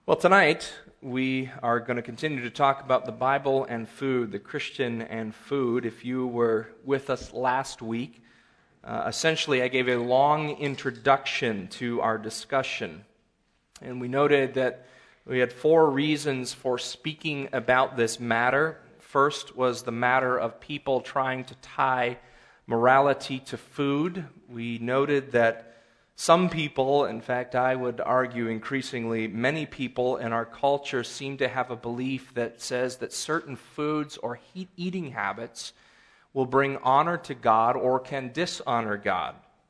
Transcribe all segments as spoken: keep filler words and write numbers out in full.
Well, tonight we are going to continue to talk about the Bible and food, the Christian and food. If you were with us last week, uh, essentially I gave a long introduction to our discussion. And we noted that we had four reasons for speaking about this matter. First was the matter of people trying to tie morality to food. We noted that some people, in fact, I would argue increasingly, many people in our culture seem to have a belief that says that certain foods or he- eating habits will bring honor to God or can dishonor God.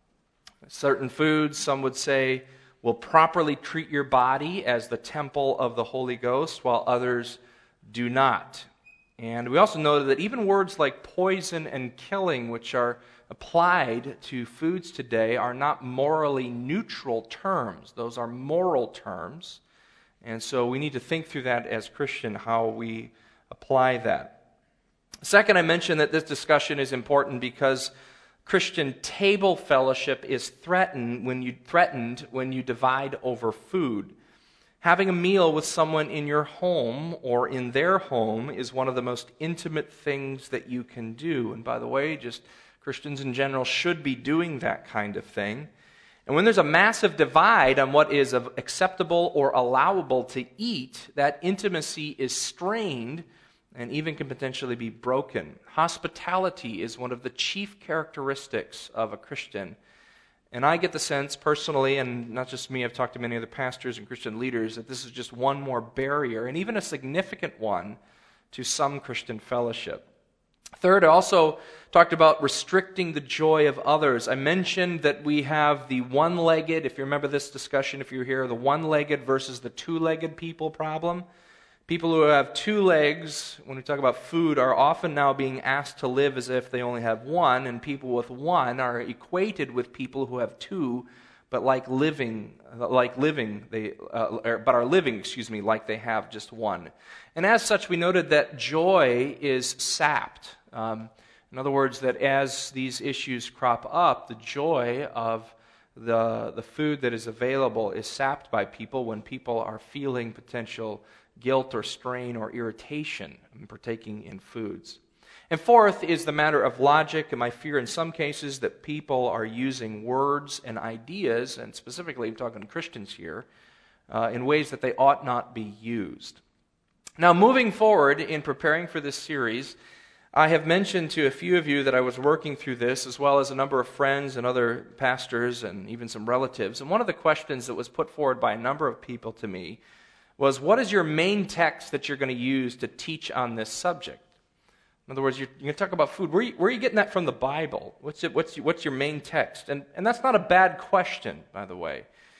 Certain foods, some would say, will properly treat your body as the temple of the Holy Ghost, while others do not. And we also noted that even words like poison and killing, which are applied to foods today, are not morally neutral terms. Those are moral terms. And so we need to think through that as Christian, how we apply that. Second, I mentioned that this discussion is important because Christian table fellowship is threatened when you threatened when you divide over food. Having a meal with someone in your home or in their home is one of the most intimate things that you can do. And by the way, just Christians in general should be doing that kind of thing. And when there's a massive divide on what is acceptable or allowable to eat, that intimacy is strained and even can potentially be broken. Hospitality is one of the chief characteristics of a Christian. And I get the sense personally, and not just me, I've talked to many other pastors and Christian leaders, that this is just one more barrier, and even a significant one, to some Christian fellowship. Third, I also talked about restricting the joy of others. I mentioned that we have the one-legged, if you remember this discussion, if you were here, the one-legged versus the two-legged people problem. People who have two legs, when we talk about food, are often now being asked to live as if they only have one, and people with one are equated with people who have two, but like living, like living, they, uh, or, but are living, excuse me, like they have just one. And as such, we noted that joy is sapped. Um, in other words, that as these issues crop up, the joy of the the food that is available is sapped by people when people are feeling potential guilt or strain or irritation in partaking in foods. And fourth is the matter of logic, and my fear in some cases that people are using words and ideas, and specifically I'm talking to Christians here, uh, in ways that they ought not be used. Now, moving forward in preparing for this series, I have mentioned to a few of you that I was working through this, as well as a number of friends and other pastors and even some relatives. And one of the questions that was put forward by a number of people to me was, what is your main text that you're going to use to teach on this subject? In other words, you're, you're going to talk about food. Where are, you, where are you getting that from the Bible? What's, it, what's, what's your main text? And, and that's not a bad question, by the way.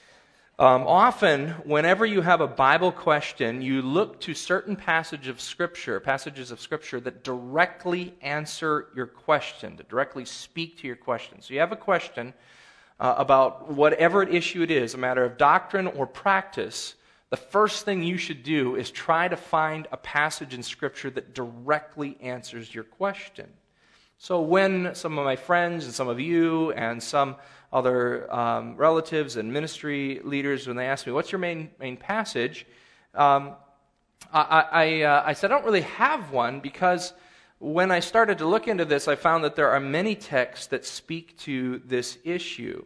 Um, often, whenever you have a Bible question, you look to certain passages of Scripture, passages of Scripture that directly answer your question, that directly speak to your question. So you have a question uh, about whatever issue it is, a matter of doctrine or practice. The first thing you should do is try to find a passage in Scripture that directly answers your question. So when some of my friends and some of you and some other um, relatives and ministry leaders, when they ask me, what's your main main passage? Um, I, I, uh, I said, I don't really have one, because when I started to look into this, I found that there are many texts that speak to this issue.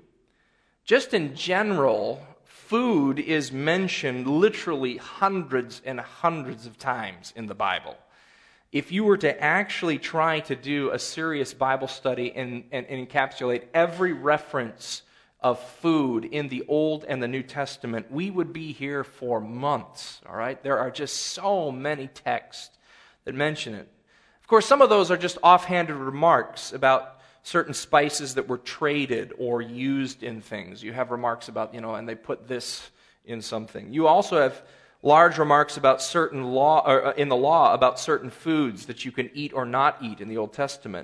Just in general, food is mentioned literally hundreds and hundreds of times in the Bible. If you were to actually try to do a serious Bible study and, and, and encapsulate every reference of food in the Old and the New Testament, we would be here for months, all right? There are just so many texts that mention it. Of course, some of those are just offhanded remarks about certain spices that were traded or used in things. You have remarks about, you know, and they put this in something. You also have large remarks about certain law, or in the law, about certain foods that you can eat or not eat in the Old Testament.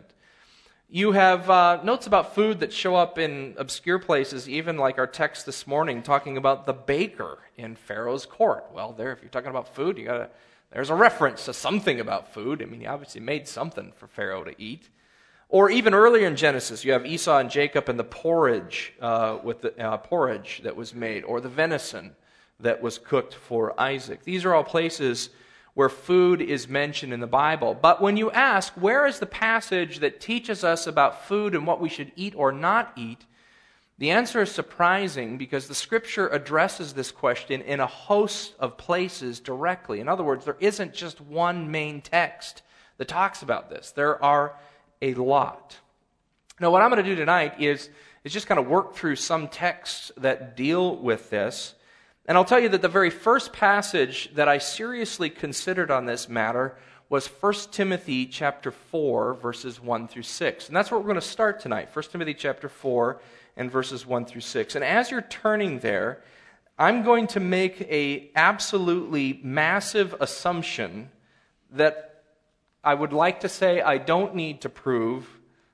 You have uh, notes about food that show up in obscure places, even like our text this morning, talking about the baker in Pharaoh's court. Well, there, if you're talking about food, you gotta, there's a reference to something about food. I mean, he obviously made something for Pharaoh to eat. Or even earlier in Genesis, you have Esau and Jacob and the porridge, uh, with the uh, porridge that was made, or the venison that was cooked for Isaac. These are all places where food is mentioned in the Bible. But when you ask, where is the passage that teaches us about food and what we should eat or not eat, the answer is surprising because the Scripture addresses this question in a host of places directly. In other words, there isn't just one main text that talks about this. There are a lot. Now, what I'm going to do tonight is, is just kind of work through some texts that deal with this. And I'll tell you that the very first passage that I seriously considered on this matter was First Timothy chapter four, verses one through six. And that's where we're going to start tonight, First Timothy chapter four and verses one through six. And as you're turning there, I'm going to make a absolutely massive assumption that I would like to say I don't need to prove,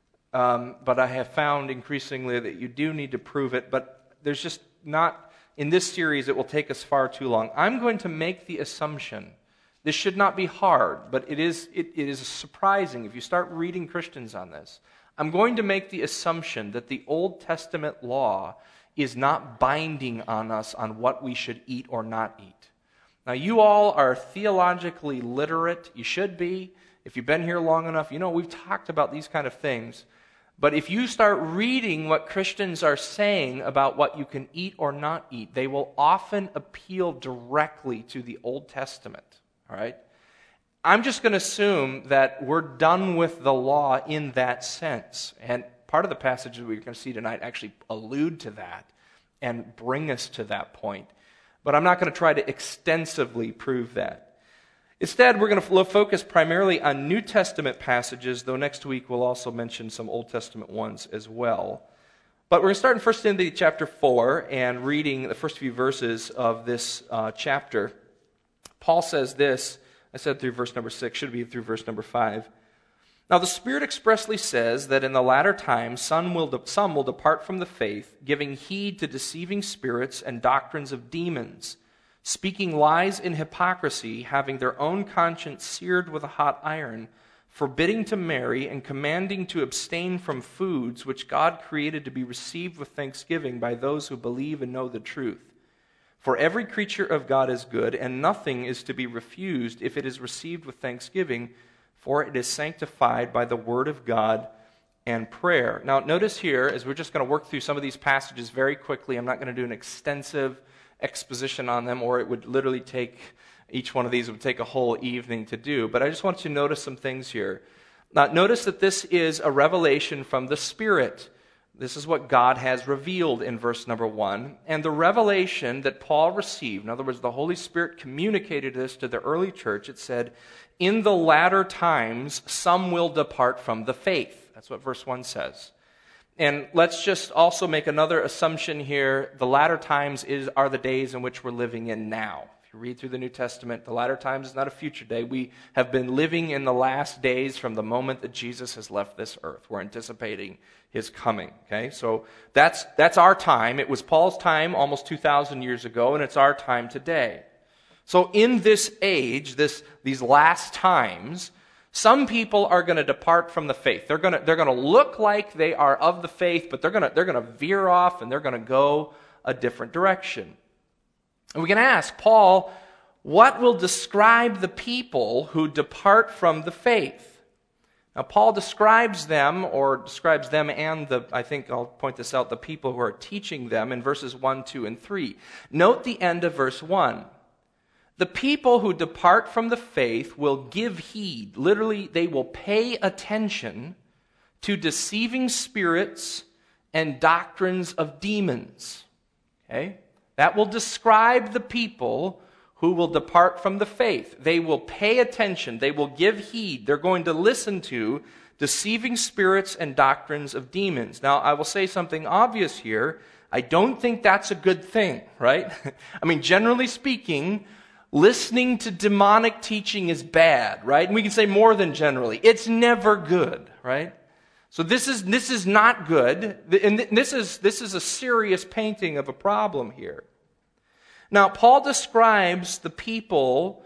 um, but I have found increasingly that you do need to prove it, but there's just not... In this series, it will take us far too long. I'm going to make the assumption, this should not be hard, but it is, it, it is surprising if you start reading Christians on this. I'm going to make the assumption that the Old Testament law is not binding on us on what we should eat or not eat. Now, you all are theologically literate. You should be. If you've been here long enough, you know we've talked about these kind of things. But if you start reading what Christians are saying about what you can eat or not eat, they will often appeal directly to the Old Testament. All right? I'm just going to assume that we're done with the law in that sense. And part of the passages we're going to see tonight actually allude to that and bring us to that point. But I'm not going to try to extensively prove that. Instead, we're going to focus primarily on New Testament passages, though next week we'll also mention some Old Testament ones as well. But we're going to start in First Timothy chapter four and reading the first few verses of this uh, chapter. Paul says this, I said through verse number six, should be through verse number five. Now the Spirit expressly says that in the latter times some will, de- some will depart from the faith, giving heed to deceiving spirits and doctrines of demons, speaking lies in hypocrisy, having their own conscience seared with a hot iron, forbidding to marry and commanding to abstain from foods which God created to be received with thanksgiving by those who believe and know the truth. For every creature of God is good, and nothing is to be refused if it is received with thanksgiving, for it is sanctified by the word of God and prayer. Now notice here, as we're just going to work through some of these passages very quickly, I'm not going to do an extensive exposition on them, or it would literally take, each one of these would take a whole evening to do. But I just want you to notice some things here. Now, notice that this is a revelation from the Spirit. This is what God has revealed in verse number one. And the revelation that Paul received, in other words, the Holy Spirit communicated this to the early church. It said, in the latter times, some will depart from the faith. That's what verse one says. And let's just also make another assumption here. The latter times is, are the days in which we're living in now. If you read through the New Testament, the latter times is not a future day. We have been living in the last days from the moment that Jesus has left this earth. We're anticipating his coming. Okay, so that's that's our time. It was Paul's time almost two thousand years ago, and it's our time today. So in this age, this these last times, some people are going to depart from the faith. They're going to they're going to look like they are of the faith, but they're going to they're going to veer off and they're going to go a different direction. And we can ask Paul, what will describe the people who depart from the faith? Now Paul describes them, or describes them and the, I think I'll point this out, the people who are teaching them in verses one, two, and three. Note the end of verse one. The people who depart from the faith will give heed. Literally, they will pay attention to deceiving spirits and doctrines of demons. Okay? That will describe the people who will depart from the faith. They will pay attention. They will give heed. They're going to listen to deceiving spirits and doctrines of demons. Now, I will say something obvious here. I don't think that's a good thing, right? I mean, generally speaking, listening to demonic teaching is bad, right? And we can say more than generally. It's never good, right? So this is this is not good, and this is this is a serious painting of a problem here. Now, Paul describes the people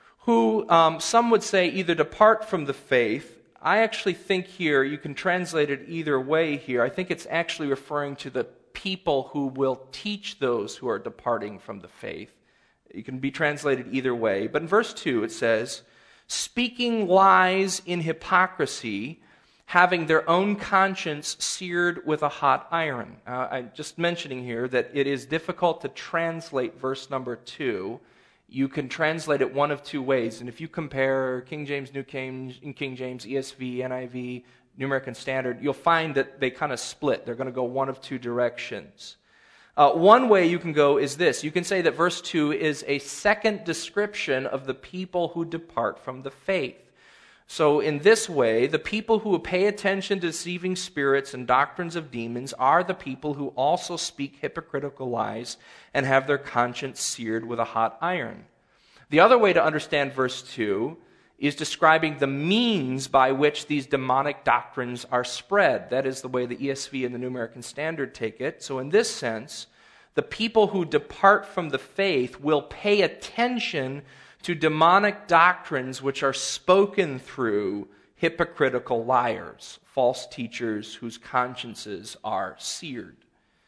who um, some would say either depart from the faith. I actually think here, you can translate it either way here. I think it's actually referring to the people who will teach those who are departing from the faith. It can be translated either way. But in verse two it says, speaking lies in hypocrisy, having their own conscience seared with a hot iron. Uh, I'm just mentioning here that it is difficult to translate verse number two. You can translate it one of two ways. And if you compare King James, New King, King James, E S V, N I V, New American Standard, you'll find that they kind of split. They're going to go one of two directions. Uh, one way you can go is this. You can say that verse two is a second description of the people who depart from the faith. So in this way, the people who pay attention to deceiving spirits and doctrines of demons are the people who also speak hypocritical lies and have their conscience seared with a hot iron. The other way to understand verse two is describing the means by which these demonic doctrines are spread. That is the way the E S V and the New American Standard take it. So in this sense, the people who depart from the faith will pay attention to demonic doctrines which are spoken through hypocritical liars, false teachers whose consciences are seared.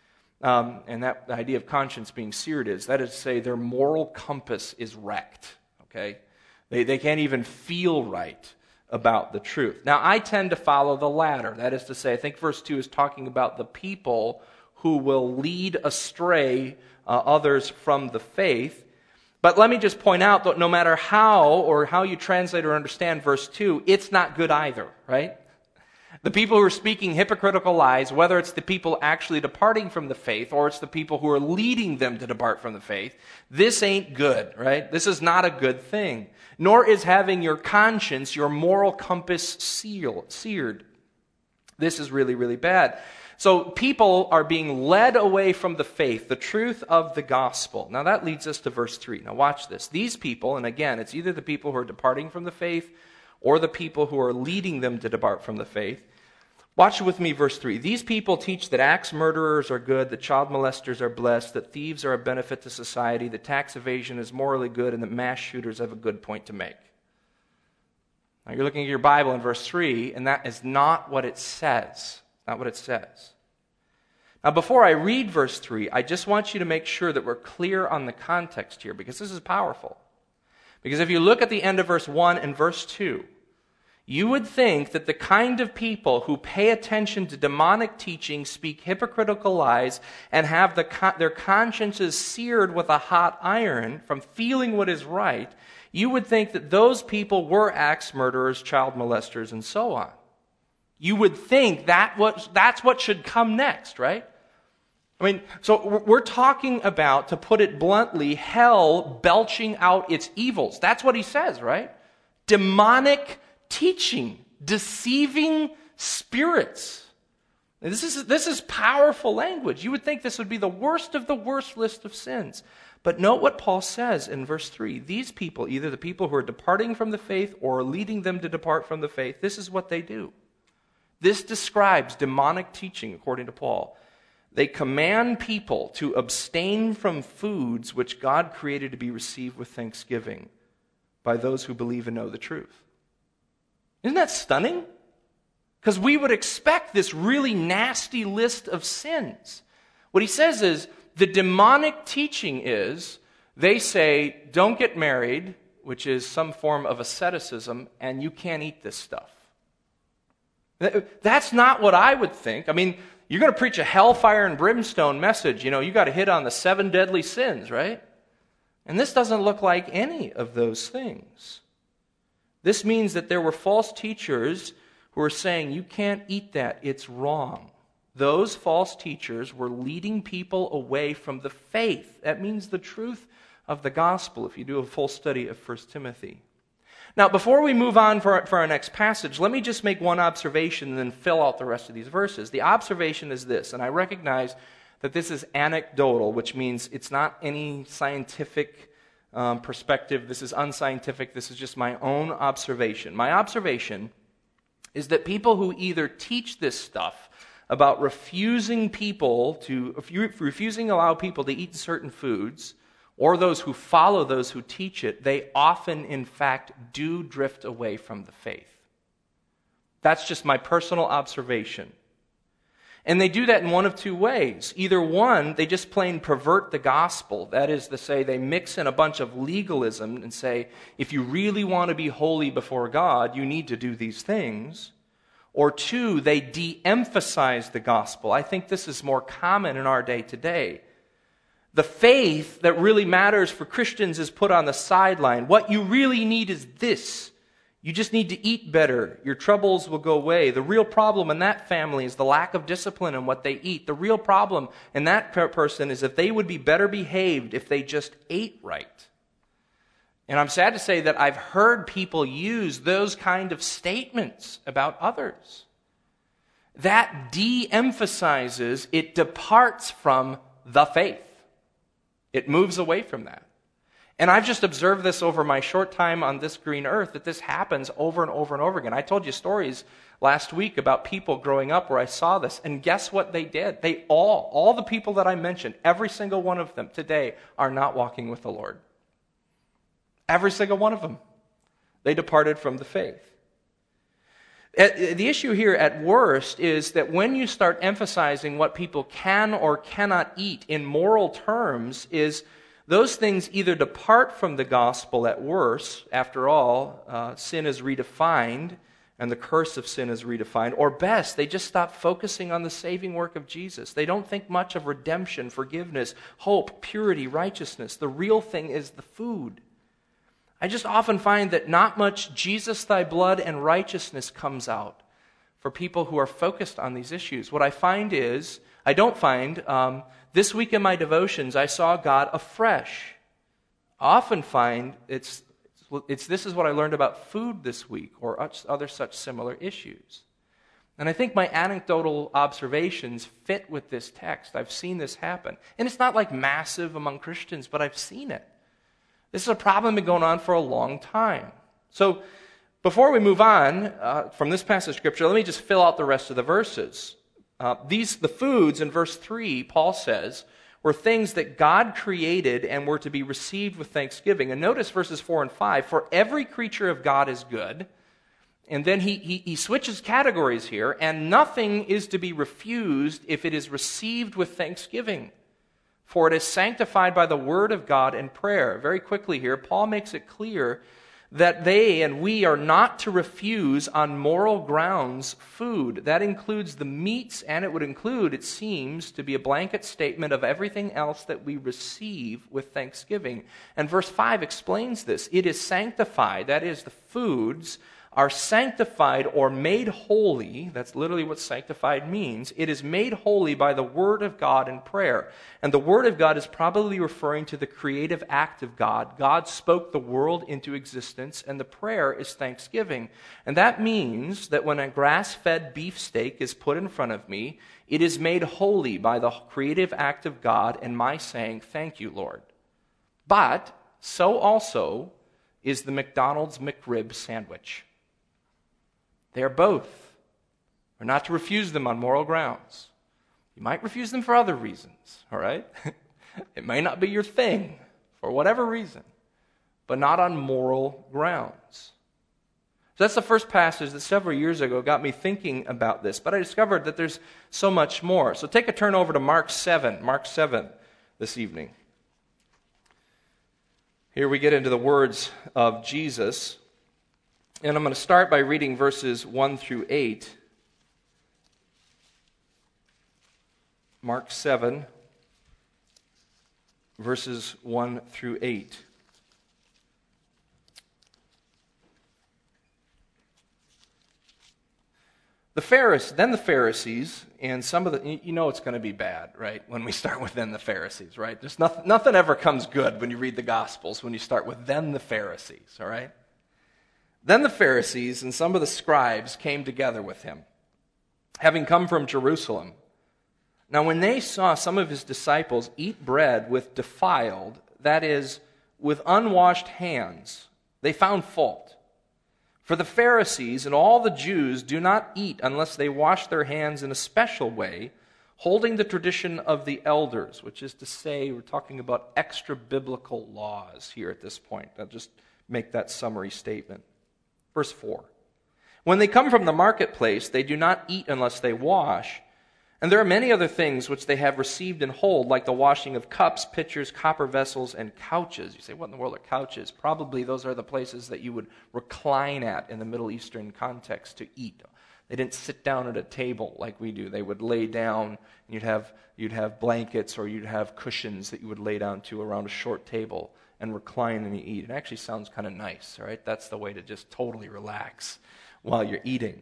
Um, and that the idea of conscience being seared is, that is to say, their moral compass is wrecked. Okay? They, they can't even feel right about the truth. Now, I tend to follow the latter. That is to say, I think verse two is talking about the people who will lead astray uh, others from the faith. But let me just point out that no matter how or how you translate or understand verse two, it's not good either, right? The people who are speaking hypocritical lies, whether it's the people actually departing from the faith or it's the people who are leading them to depart from the faith, this ain't good, right? This is not a good thing. Nor is having your conscience, your moral compass seal, seared. This is really, really bad. So people are being led away from the faith, the truth of the gospel. Now that leads us to verse three. Now watch this. These people, and again, it's either the people who are departing from the faith or the people who are leading them to depart from the faith. Watch with me verse three. These people teach that axe murderers are good, that child molesters are blessed, that thieves are a benefit to society, that tax evasion is morally good, and that mass shooters have a good point to make. Now you're looking at your Bible in verse three, and that is not what it says. Not what it says. Now, before I read verse three, I just want you to make sure that we're clear on the context here, because this is powerful. Because if you look at the end of verse one and verse two, you would think that the kind of people who pay attention to demonic teaching, speak hypocritical lies, and have the, their consciences seared with a hot iron from feeling what is right, you would think that those people were axe murderers, child molesters, and so on. You would think that was, that's what should come next, right? I mean, so we're talking about, to put it bluntly, hell belching out its evils. That's what he says, right? Demonic teaching, deceiving spirits. This is, this is powerful language. You would think this would be the worst of the worst list of sins. But note what Paul says in verse three. These people, either the people who are departing from the faith or leading them to depart from the faith, this is what they do. This describes demonic teaching, according to Paul. They command people to abstain from foods which God created to be received with thanksgiving by those who believe and know the truth. Isn't that stunning? Because we would expect this really nasty list of sins. What he says is, the demonic teaching is, they say, don't get married, which is some form of asceticism, and you can't eat this stuff. That's not what I would think. I mean, you're going to preach a hellfire and brimstone message. You know, you got to hit on the seven deadly sins, right? And this doesn't look like any of those things. This means that there were false teachers who were saying, you can't eat that, it's wrong. Those false teachers were leading people away from the faith. That means the truth of the gospel, if you do a full study of First Timothy. Now, before we move on for, for our next passage, let me just make one observation and then fill out the rest of these verses. The observation is this, and I recognize that this is anecdotal, which means it's not any scientific um, perspective. This is unscientific. This is just my own observation. My observation is that people who either teach this stuff about refusing people to, refusing to allow people to eat certain foods, or those who follow those who teach it, they often, in fact, do drift away from the faith. That's just my personal observation. And they do that in one of two ways. Either one, they just plain pervert the gospel. That is to say, they mix in a bunch of legalism and say, if you really want to be holy before God, you need to do these things. Or two, they de-emphasize the gospel. I think this is more common in our day today. The faith that really matters for Christians is put on the sideline. What you really need is this. You just need to eat better. Your troubles will go away. The real problem in that family is the lack of discipline in what they eat. The real problem in that person is that they would be better behaved if they just ate right. And I'm sad to say that I've heard people use those kind of statements about others. That de-emphasizes, it departs from the faith. It moves away from that. And I've just observed this over my short time on this green earth, that this happens over and over and over again. I told you stories last week about people growing up where I saw this, and guess what they did? They all, all the people that I mentioned, every single one of them today are not walking with the Lord. Every single one of them. They departed from the faith. The issue here at worst is that when you start emphasizing what people can or cannot eat in moral terms, is those things either depart from the gospel at worst. After all, uh, sin is redefined and the curse of sin is redefined. Or best, they just stop focusing on the saving work of Jesus. They don't think much of redemption, forgiveness, hope, purity, righteousness. The real thing is the food. I just often find that not much Jesus, thy blood, and righteousness comes out for people who are focused on these issues. What I find is, I don't find, um, this week in my devotions, I saw God afresh. I often find it's, it's this is what I learned about food this week, or other such similar issues. And I think my anecdotal observations fit with this text. I've seen this happen. And it's not like massive among Christians, but I've seen it. This is a problem that's been going on for a long time. So, before we move on uh, from this passage of Scripture, let me just fill out the rest of the verses. Uh, these, the foods in verse three, Paul says, were things that God created and were to be received with thanksgiving. And notice verses four and five, for every creature of God is good. And then he, he, he switches categories here, and nothing is to be refused if it is received with thanksgiving. For it is sanctified by the word of God and prayer. Very quickly here, Paul makes it clear that they and we are not to refuse on moral grounds food. That includes the meats, and it would include, it seems, to be a blanket statement of everything else that we receive with thanksgiving. And verse five explains this. It is sanctified, that is, the foods are sanctified or made holy. That's literally what sanctified means. It is made holy by the word of God and prayer. And the word of God is probably referring to the creative act of God. God spoke the world into existence, and the prayer is thanksgiving. And that means that when a grass-fed beefsteak is put in front of me, it is made holy by the creative act of God and my saying, "Thank you, Lord." But so also is the McDonald's McRib sandwich. They are both. We're not to refuse them on moral grounds. You might refuse them for other reasons, all right? It may not be your thing for whatever reason, but not on moral grounds. So that's the first passage that several years ago got me thinking about this, but I discovered that there's so much more. So take a turn over to Mark seven, Mark seven this evening. Here we get into the words of Jesus. And I'm going to start by reading verses one through eight. Mark seven, verses one through eight. The Pharisees, then the Pharisees, and some of the, you know it's going to be bad, right? When we start with then the Pharisees, right? There's nothing, nothing ever comes good when you read the Gospels, when you start with then the Pharisees, all right? Then the Pharisees and some of the scribes came together with him, having come from Jerusalem. Now when they saw some of his disciples eat bread with defiled, that is, with unwashed hands, they found fault. For the Pharisees and all the Jews do not eat unless they wash their hands in a special way, holding the tradition of the elders, which is to say, we're talking about extra-biblical laws here at this point. I'll just make that summary statement. Verse four. When they come from the marketplace, they do not eat unless they wash, And there are many other things which they have received and hold, like the washing of cups, pitchers, copper vessels, and couches. You say, what in the world are couches? Probably those are the places that you would recline at in the Middle Eastern context to eat. They didn't sit down at a table like we do. They would lay down, and you'd have, you'd have blankets or you'd have cushions that you would lay down to around a short table and recline and you eat. It actually sounds kind of nice, right? That's the way to just totally relax while you're eating.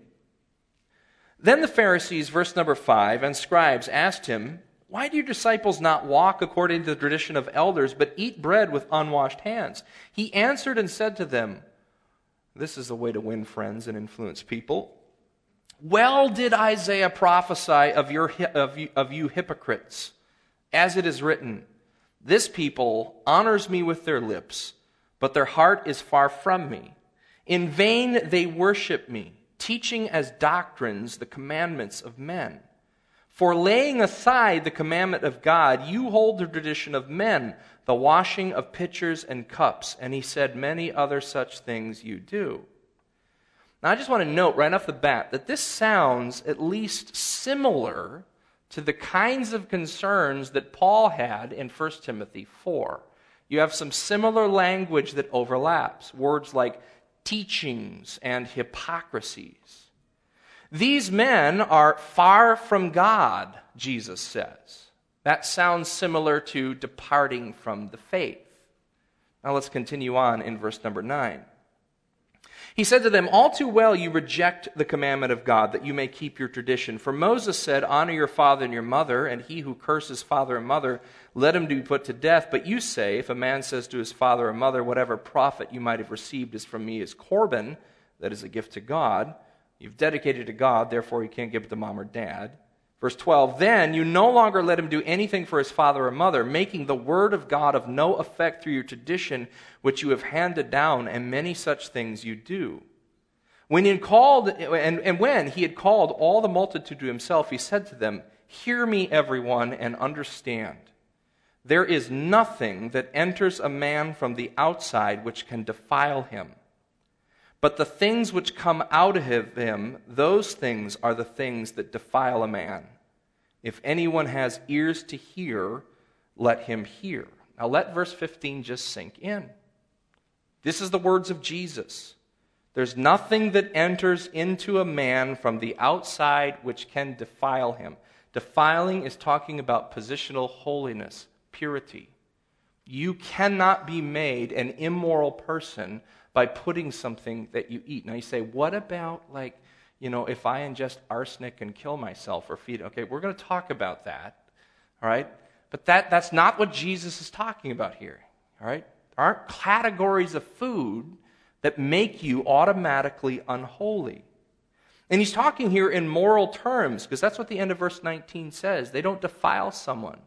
Then the Pharisees, verse number five, and scribes asked him, why do your disciples not walk according to the tradition of elders, but eat bread with unwashed hands? He answered and said to them, this is the way to win friends and influence people. Well did Isaiah prophesy of, your, of, you, of you hypocrites, as it is written, this people honors me with their lips, but their heart is far from me. In vain they worship me, teaching as doctrines the commandments of men. For laying aside the commandment of God, you hold the tradition of men, the washing of pitchers and cups. And he said, many other such things you do. Now I just want to note right off the bat that this sounds at least similar to the kinds of concerns that Paul had in First Timothy four. You have some similar language that overlaps. Words like teachings and hypocrisies. These men are far from God, Jesus says. That sounds similar to departing from the faith. Now let's continue on in verse number nine. He said to them, all too well you reject the commandment of God, that you may keep your tradition. For Moses said, honor your father and your mother, and he who curses father and mother, let him be put to death. But you say, if a man says to his father or mother, whatever profit you might have received is from me is Corban, that is a gift to God. You've dedicated to God, therefore you can't give it to mom or dad. Verse twelve, then you no longer let him do anything for his father or mother, making the word of God of no effect through your tradition, which you have handed down, and many such things you do. When he had called, and, and when he had called all the multitude to himself, he said to them, hear me, everyone, and understand. There is nothing that enters a man from the outside which can defile him. But the things which come out of him, those things are the things that defile a man. If anyone has ears to hear, let him hear. Now let verse fifteen just sink in. This is the words of Jesus. There's nothing that enters into a man from the outside which can defile him. Defiling is talking about positional holiness, purity. You cannot be made an immoral person by putting something that you eat. Now you say, what about, like, you know, if I ingest arsenic and kill myself or feed? Okay, we're going to talk about that, all right? But that, that's not what Jesus is talking about here, all right? There aren't categories of food that make you automatically unholy. And he's talking here in moral terms, because that's what the end of verse nineteen says. They don't defile someone.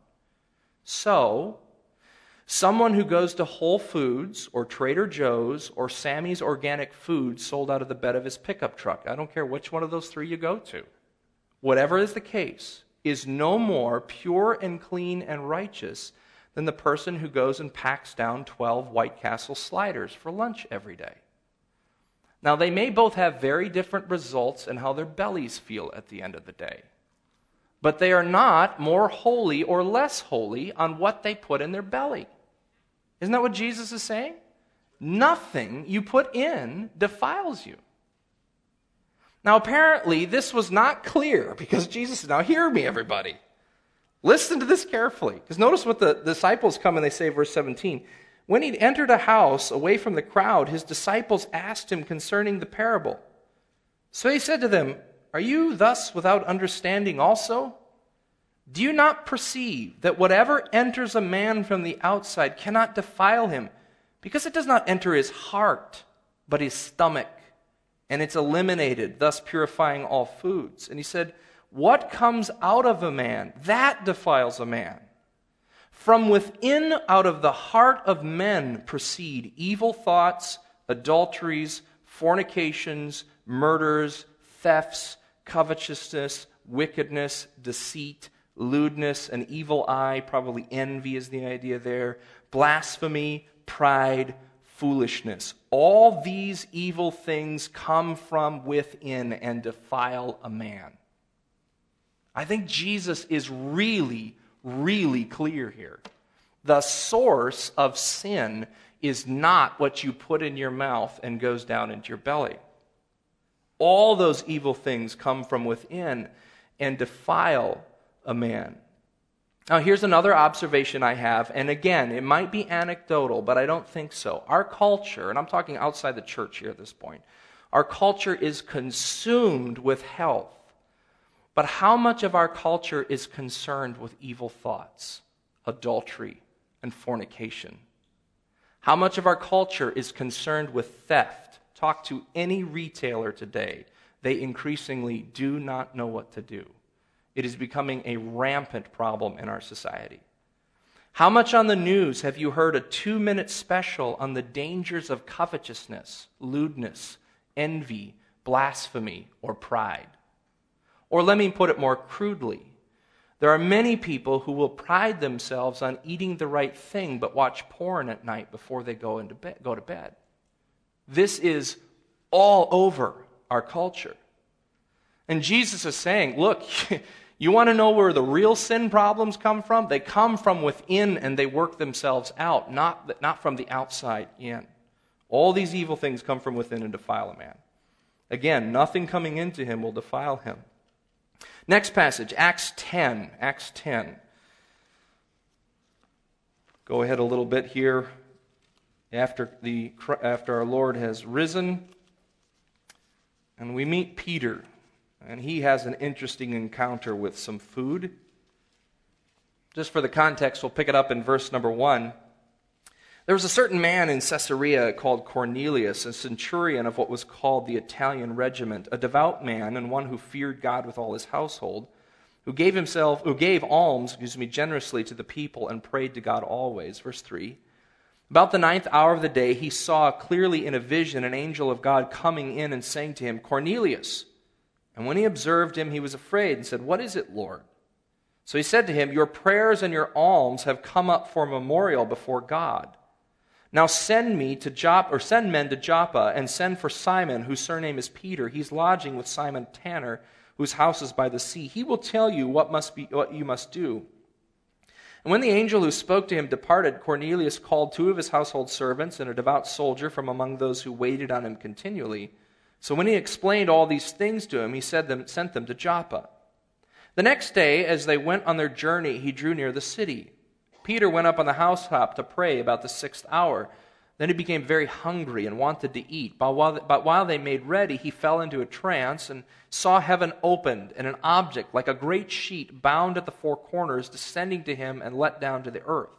So, someone who goes to Whole Foods or Trader Joe's or Sammy's Organic Food sold out of the bed of his pickup truck, I don't care which one of those three you go to, whatever is the case, is no more pure and clean and righteous than the person who goes and packs down twelve White Castle sliders for lunch every day. Now, they may both have very different results in how their bellies feel at the end of the day. But they are not more holy or less holy on what they put in their belly. Isn't that what Jesus is saying? Nothing you put in defiles you. Now, apparently, this was not clear because Jesus said, now hear me, everybody. Listen to this carefully. Because notice what the disciples come and they say, verse seventeen. When he'd entered a house away from the crowd, his disciples asked him concerning the parable. So he said to them, are you thus without understanding also? Do you not perceive that whatever enters a man from the outside cannot defile him, because it does not enter his heart, but his stomach, and it's eliminated, thus purifying all foods? And he said, what comes out of a man, that defiles a man. From within, out of the heart of men proceed evil thoughts, adulteries, fornications, murders, thefts, covetousness, wickedness, deceit, lewdness, an evil eye, probably envy is the idea there, blasphemy, pride, foolishness. All these evil things come from within and defile a man. I think Jesus is really, really clear here. The source of sin is not what you put in your mouth and goes down into your belly. All those evil things come from within and defile a man. Now, here's another observation I have, and again, it might be anecdotal, but I don't think so. Our culture, and I'm talking outside the church here at this point, our culture is consumed with health. But how much of our culture is concerned with evil thoughts, adultery, and fornication? How much of our culture is concerned with theft? Talk to any retailer today. They increasingly do not know what to do. It is becoming a rampant problem in our society. How much on the news have you heard a two-minute special on the dangers of covetousness, lewdness, envy, blasphemy, or pride? Or let me put it more crudely. There are many people who will pride themselves on eating the right thing but watch porn at night before they go into bed, go to bed. This is all over our culture. And Jesus is saying, look, you want to know where the real sin problems come from? They come from within and they work themselves out, not, not from the outside in. All these evil things come from within and defile a man. Again, nothing coming into him will defile him. Next passage, Acts ten. Acts ten. Go ahead a little bit here. After the after our Lord has risen, and we meet Peter, and he has an interesting encounter with some food. Just for the context, we'll pick it up in verse number one. There was a certain man in Caesarea called Cornelius, a centurion of what was called the Italian regiment, a devout man and one who feared God with all his household, who gave himself, who gave alms, excuse me, generously to the people and prayed to God always. Verse three. About the ninth hour of the day, he saw clearly in a vision an angel of God coming in and saying to him, Cornelius. And when he observed him, he was afraid and said, What is it, Lord? So he said to him, Your prayers and your alms have come up for memorial before God. Now send me to Joppa, or send men to Joppa, and send for Simon, whose surname is Peter. He's lodging with Simon Tanner, whose house is by the sea. He will tell you what must be what you must do. And when the angel who spoke to him departed, Cornelius called two of his household servants and a devout soldier from among those who waited on him continually. So when he explained all these things to him, he said them, sent them to Joppa. The next day, as they went on their journey, he drew near the city. Peter went up on the housetop to pray about the sixth hour. Then he became very hungry and wanted to eat. But while, but while they made ready, he fell into a trance and saw heaven opened and an object like a great sheet bound at the four corners descending to him and let down to the earth.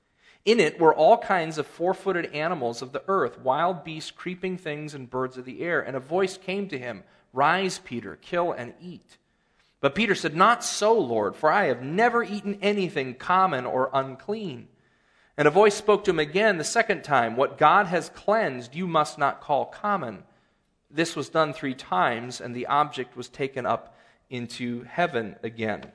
In it were all kinds of four-footed animals of the earth, wild beasts, creeping things, and birds of the air. And a voice came to him, Rise, Peter, kill and eat. But Peter said, Not so, Lord, for I have never eaten anything common or unclean. And a voice spoke to him again the second time, What God has cleansed you must not call common. This was done three times, and the object was taken up into heaven again.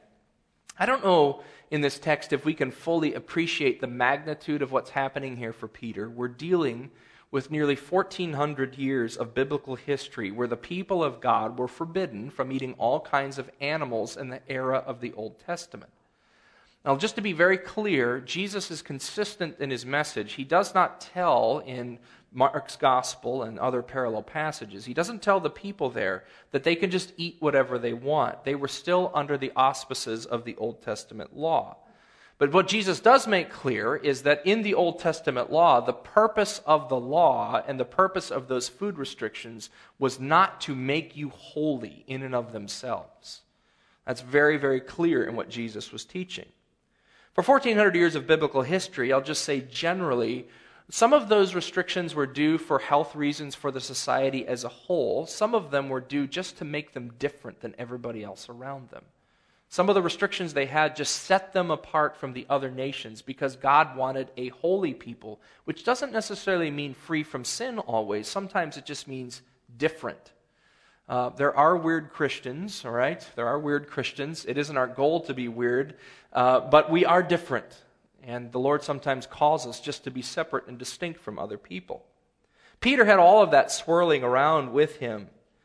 I don't know in this text if we can fully appreciate the magnitude of what's happening here for Peter. We're dealing with nearly fourteen hundred years of biblical history where the people of God were forbidden from eating all kinds of animals in the era of the Old Testament. Now, just to be very clear, Jesus is consistent in his message. He does not tell in Mark's gospel and other parallel passages, he doesn't tell the people there that they can just eat whatever they want. They were still under the auspices of the Old Testament law. But what Jesus does make clear is that in the Old Testament law, the purpose of the law and the purpose of those food restrictions was not to make you holy in and of themselves. That's very, very clear in what Jesus was teaching. For fourteen hundred years of biblical history, I'll just say generally, some of those restrictions were due for health reasons for the society as a whole. Some of them were due just to make them different than everybody else around them. Some of the restrictions they had just set them apart from the other nations because God wanted a holy people, which doesn't necessarily mean free from sin always. Sometimes it just means different. Uh, there are weird Christians, all right? There are weird Christians. It isn't our goal to be weird, uh, but we are different. And the Lord sometimes calls us just to be separate and distinct from other people. Peter had all of that swirling around with him.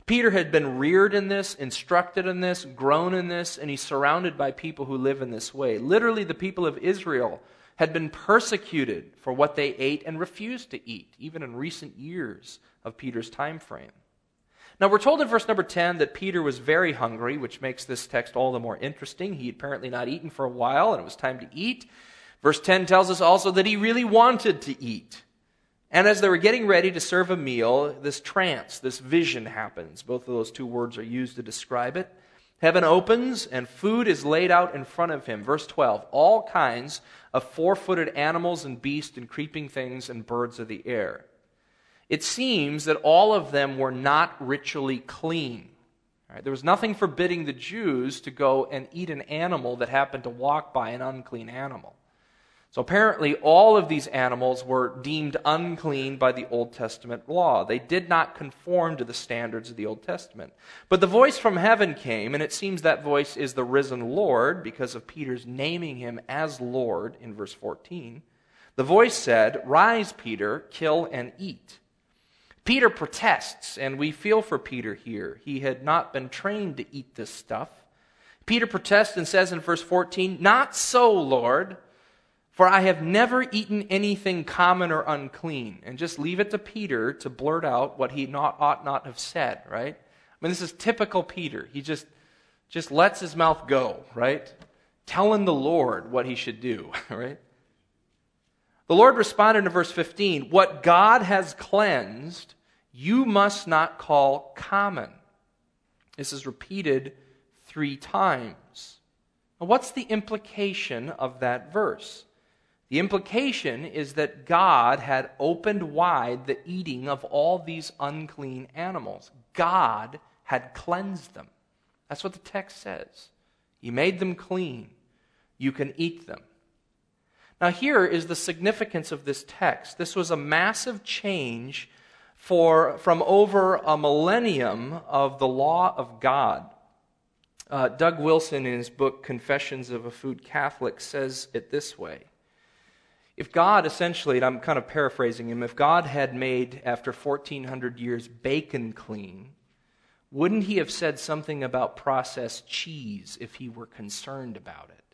Peter had been reared in this, instructed in this, grown in this, and he's surrounded by people who live in this way. Literally, the people of Israel had been persecuted for what they ate and refused to eat, even in recent years of Peter's time frame. Now, we're told in verse number ten that Peter was very hungry, which makes this text all the more interesting. He had apparently not eaten for a while, and it was time to eat. Verse ten tells us also that he really wanted to eat. And as they were getting ready to serve a meal, this trance, this vision happens. Both of those two words are used to describe it. Heaven opens, and food is laid out in front of him. Verse twelve, all kinds of four-footed animals and beasts and creeping things and birds of the air. It seems that all of them were not ritually clean. All right, there was nothing forbidding the Jews to go and eat an animal that happened to walk by an unclean animal. So apparently all of these animals were deemed unclean by the Old Testament law. They did not conform to the standards of the Old Testament. But the voice from heaven came, and it seems that voice is the risen Lord because of Peter's naming him as Lord in verse fourteen. The voice said, "Rise, Peter, kill and eat." Peter protests, and we feel for Peter here. He had not been trained to eat this stuff. Peter protests and says in verse fourteen, "Not so, Lord, for I have never eaten anything common or unclean." And just leave it to Peter to blurt out what he not, ought not have said, right? I mean, this is typical Peter. He just, just lets his mouth go, right? Telling the Lord what he should do, right? The Lord responded in verse fifteen, "What God has cleansed, you must not call common." This is repeated three times. Now, what's the implication of that verse? The implication is that God had opened wide the eating of all these unclean animals. God had cleansed them. That's what the text says. He made them clean. You can eat them. Now here is the significance of this text. This was a massive change for, from over a millennium of the law of God. Uh, Doug Wilson, in his book Confessions of a Food Catholic, says it this way. If God essentially, and I'm kind of paraphrasing him, if God had made, after fourteen hundred years, bacon clean, wouldn't he have said something about processed cheese if he were concerned about it?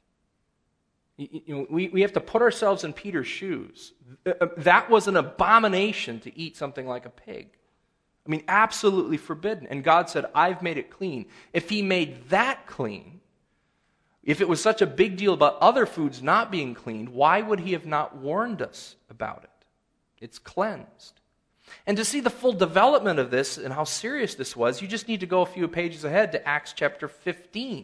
You know, we, we have to put ourselves in Peter's shoes. That was an abomination to eat something like a pig. I mean, absolutely forbidden. And God said, "I've made it clean." If he made that clean, if it was such a big deal about other foods not being cleaned, why would he have not warned us about it? It's cleansed. And to see the full development of this and how serious this was, you just need to go a few pages ahead to Acts chapter fifteen.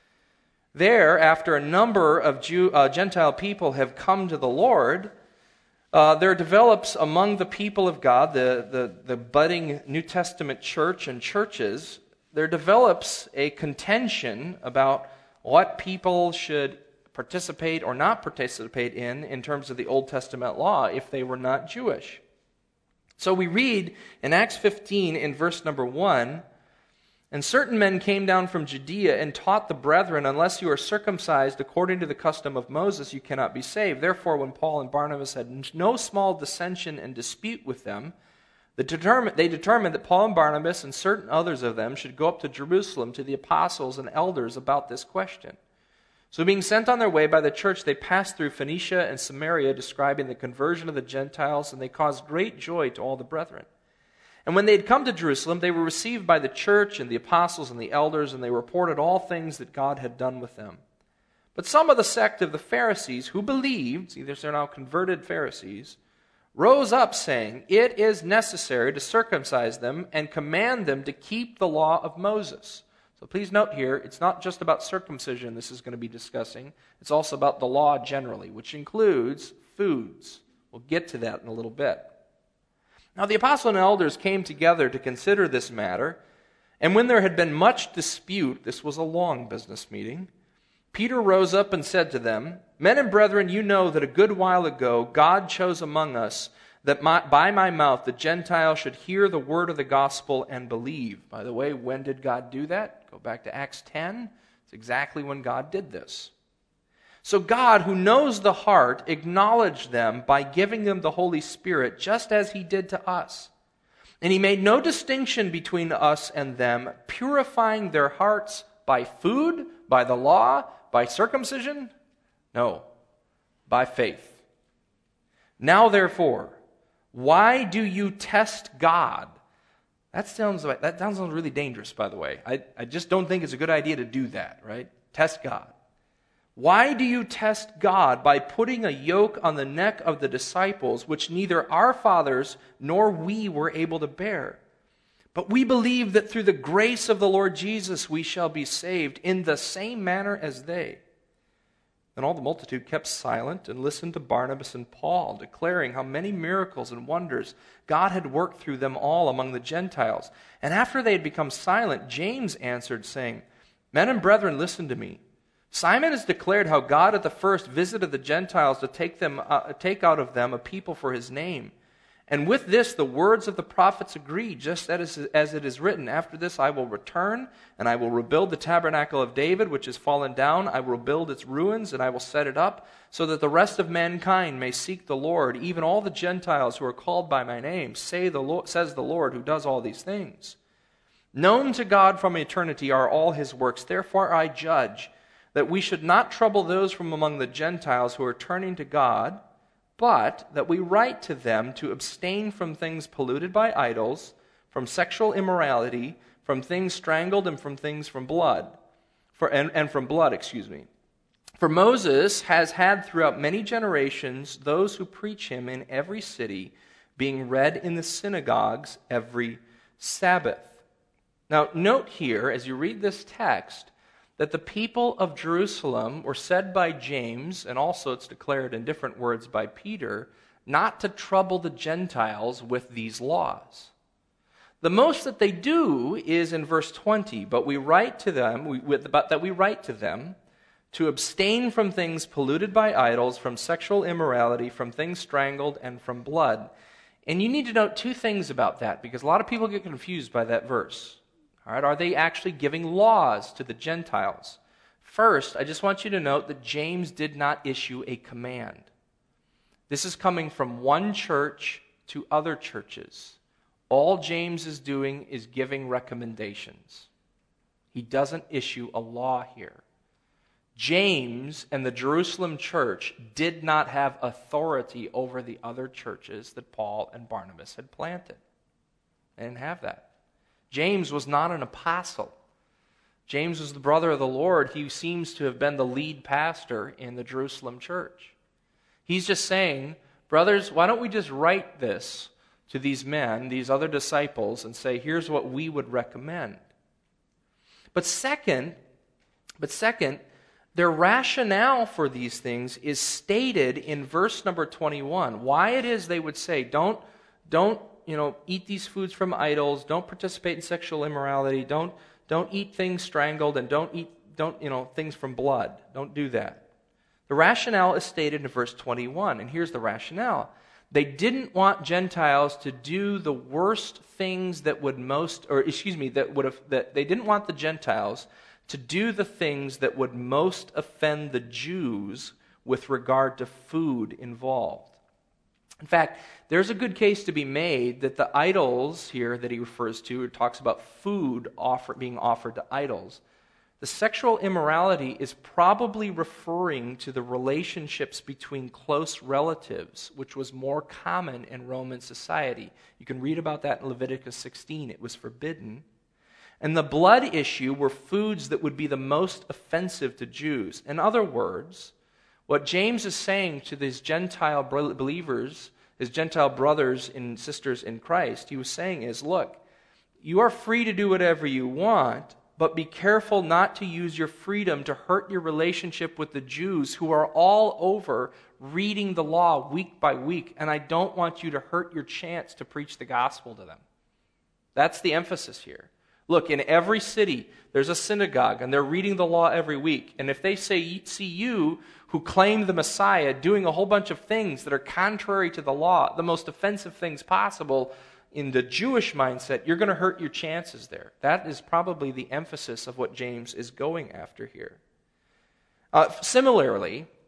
There, after a number of Jew, uh, Gentile people have come to the Lord, uh, there develops among the people of God, the, the, the budding New Testament church and churches, there develops a contention about what people should participate or not participate in in terms of the Old Testament law if they were not Jewish. So we read in Acts fifteen in verse number one, "And certain men came down from Judea and taught the brethren, unless you are circumcised according to the custom of Moses, you cannot be saved. Therefore, when Paul and Barnabas had no small dissension and dispute with them, they determined, they determined that Paul and Barnabas and certain others of them should go up to Jerusalem to the apostles and elders about this question. So being sent on their way by the church, they passed through Phoenicia and Samaria, describing the conversion of the Gentiles, and they caused great joy to all the brethren. And when they had come to Jerusalem, they were received by the church and the apostles and the elders, and they reported all things that God had done with them. But some of the sect of the Pharisees who believed," see, they're now converted Pharisees, "rose up, saying, 'It is necessary to circumcise them and command them to keep the law of Moses.'" So please note here, it's not just about circumcision this is going to be discussing. It's also about the law generally, which includes foods. We'll get to that in a little bit. Now the apostles and elders came together to consider this matter, and when there had been much dispute, this was a long business meeting, Peter rose up and said to them, "Men and brethren, you know that a good while ago God chose among us that my, by my mouth the Gentiles should hear the word of the gospel and believe." By the way, when did God do that? Go back to Acts ten. It's exactly when God did this. "So God, who knows the heart, acknowledged them by giving them the Holy Spirit, just as he did to us. And he made no distinction between us and them, purifying their hearts by food, by the law, by circumcision? No, by faith. Now therefore, why do you test God? That sounds like, that sounds really dangerous, by the way. I, I just don't think it's a good idea to do that, right? Test God. Why do you test God by putting a yoke on the neck of the disciples, which neither our fathers nor we were able to bear? But we believe that through the grace of the Lord Jesus we shall be saved in the same manner as they. Then all the multitude kept silent and listened to Barnabas and Paul, declaring how many miracles and wonders God had worked through them all among the Gentiles. And after they had become silent, James answered, saying, Men and brethren, listen to me. Simon has declared how God at the first visited the Gentiles to take them, uh, take out of them a people for his name. And with this the words of the prophets agree, just as, as it is written, After this I will return, and I will rebuild the tabernacle of David, which is fallen down. I will rebuild its ruins, and I will set it up, so that the rest of mankind may seek the Lord, even all the Gentiles who are called by my name, say the Lord, says the Lord, who does all these things. Known to God from eternity are all his works. Therefore I judge that we should not trouble those from among the Gentiles who are turning to God, but that we write to them to abstain from things polluted by idols, from sexual immorality, from things strangled, and from things from blood, for, and, and from blood, excuse me. For Moses has had throughout many generations those who preach him in every city, being read in the synagogues every Sabbath. Now, note here, as you read this text, that the people of Jerusalem were said by James, and also it's declared in different words by Peter, not to trouble the Gentiles with these laws. The most that they do is in verse twenty, but we write to them, we, but that we write to them to abstain from things polluted by idols, from sexual immorality, from things strangled, and from blood. And you need to note two things about that, because a lot of people get confused by that verse. All right, are they actually giving laws to the Gentiles? First, I just want you to note that James did not issue a command. This is coming from one church to other churches. All James is doing is giving recommendations. He doesn't issue a law here. James and the Jerusalem church did not have authority over the other churches that Paul and Barnabas had planted. They didn't have that. James was not an apostle. James was the brother of the Lord. He seems to have been the lead pastor in the Jerusalem church. He's just saying, brothers, why don't we just write this to these men, these other disciples, and say, here's what we would recommend. But second, but second, their rationale for these things is stated in verse number twenty-one. Why it is they would say, don't, don't, you know, eat these foods from idols, don't participate in sexual immorality, don't, don't eat things strangled, and don't eat, don't, you know, things from blood. Don't do that. The rationale is stated in verse twenty-one, and here's the rationale. They didn't want Gentiles to do the worst things that would most, or excuse me, that would have, that they didn't want the Gentiles to do the things that would most offend the Jews with regard to food involved. In fact, there's a good case to be made that the idols here that he refers to, it talks about food offer, being offered to idols. The sexual immorality is probably referring to the relationships between close relatives, which was more common in Roman society. You can read about that in Leviticus sixteen. It was forbidden. And the blood issue were foods that would be the most offensive to Jews. In other words, what James is saying to these Gentile believers, his Gentile brothers and sisters in Christ, he was saying is, look, you are free to do whatever you want, but be careful not to use your freedom to hurt your relationship with the Jews who are all over reading the law week by week, and I don't want you to hurt your chance to preach the gospel to them. That's the emphasis here. Look, in every city, there's a synagogue, and they're reading the law every week. And if they say, see you, who claim the Messiah, doing a whole bunch of things that are contrary to the law, the most offensive things possible, in the Jewish mindset, you're going to hurt your chances there. That is probably the emphasis of what James is going after here. Uh, similarly,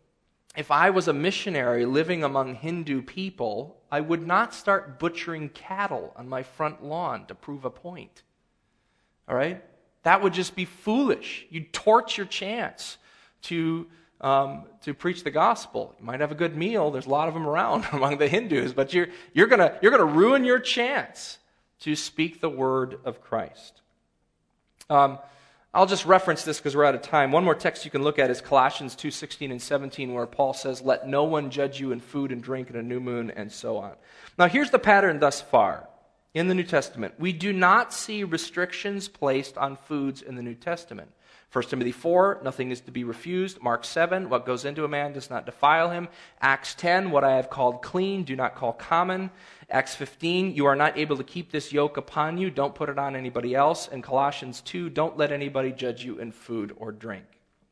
if I was a missionary living among Hindu people, I would not start butchering cattle on my front lawn to prove a point. All right? That would just be foolish. You'd torch your chance to um, to preach the gospel. You might have a good meal. There's a lot of them around among the Hindus, but you're you're gonna you're gonna ruin your chance to speak the word of Christ. Um, I'll just reference this because we're out of time. One more text you can look at is Colossians two sixteen and seventeen, where Paul says, "Let no one judge you in food and drink and a new moon," and so on. Now, here's the pattern thus far in the New Testament. We do not see restrictions placed on foods in the New Testament. First Timothy four, nothing is to be refused. Mark seven, what goes into a man does not defile him. Acts ten, what I have called clean, do not call common. Acts fifteen, you are not able to keep this yoke upon you, don't put it on anybody else. And Colossians two, don't let anybody judge you in food or drink.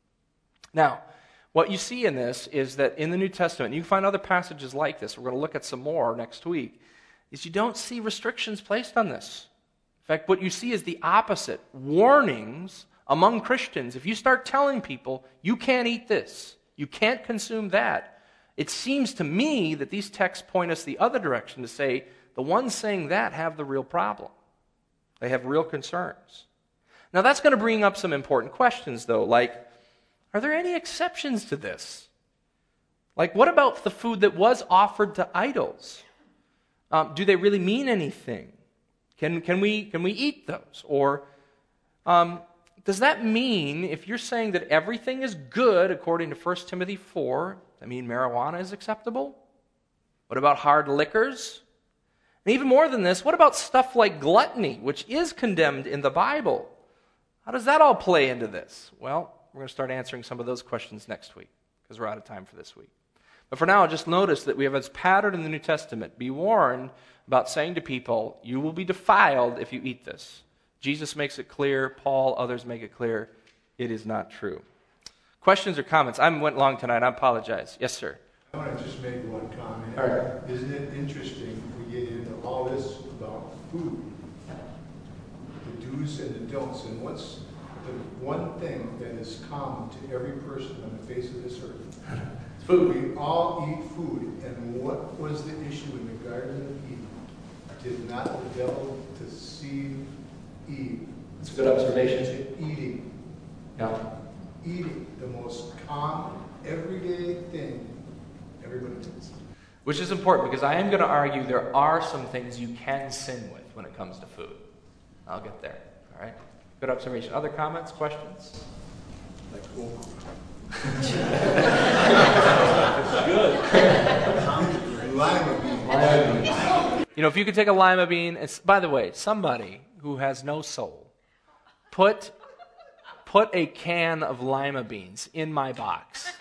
Now, what you see in this is that in the New Testament, you can find other passages like this, we're going to look at some more next week, is you don't see restrictions placed on this. In fact, what you see is the opposite. Warnings among Christians. If you start telling people, you can't eat this, you can't consume that, it seems to me that these texts point us the other direction to say, the ones saying that have the real problem. They have real concerns. Now that's going to bring up some important questions, though, like, are there any exceptions to this? Like, what about the food that was offered to idols? Um, do they really mean anything? Can, can, we, can we eat those? Or um, does that mean, if you're saying that everything is good according to First Timothy four, I mean marijuana is acceptable? What about hard liquors? And even more than this, what about stuff like gluttony, which is condemned in the Bible? How does that all play into this? Well, we're going to start answering some of those questions next week, because we're out of time for this week. But for now, just notice that we have this pattern in the New Testament. Be warned about saying to people, you will be defiled if you eat this. Jesus makes it clear, Paul, others make it clear, it is not true. Questions or comments? I went long tonight, I apologize. Yes, sir. I want to just make one comment. All right. Isn't it interesting we get into all this about food? The do's and the don'ts, and what's the one thing that is common to every person on the face of this earth? It's food. We all eat food, and what was the issue in the Garden of Eden? Did not the devil deceive Eve? It's a good observation. Eating. Yeah. Eating, the most common, everyday thing everybody does. Which is important, because I am going to argue there are some things you can sin with when it comes to food. I'll get there. All right? Good observation. Other comments, questions? Like, oh. Good. Lima bean. Lima bean. You know, if you could take a lima bean, it's, by the way, somebody who has no soul, put put a can of lima beans in my box.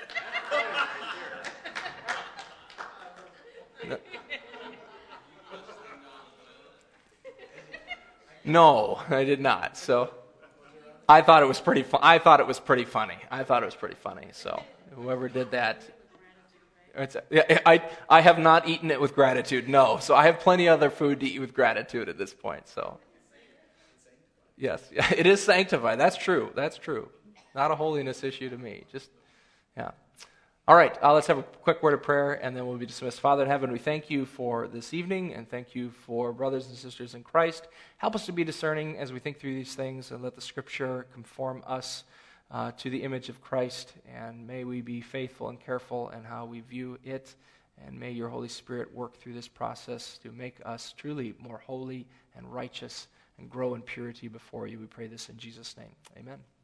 No, I did not. So I thought it was pretty fu- I thought it was pretty funny. I thought it was pretty funny. So whoever did that, it's, I I have not eaten it with gratitude. No, so I have plenty of other food to eat with gratitude at this point. So yes, it is sanctified. That's true. That's true. Not a holiness issue to me. Just yeah. All right, uh, let's have a quick word of prayer, and then we'll be dismissed. Father in heaven, we thank you for this evening, and thank you for brothers and sisters in Christ. Help us to be discerning as we think through these things, and let the Scripture conform us uh, to the image of Christ, and may we be faithful and careful in how we view it, and may your Holy Spirit work through this process to make us truly more holy and righteous and grow in purity before you. We pray this in Jesus' name. Amen.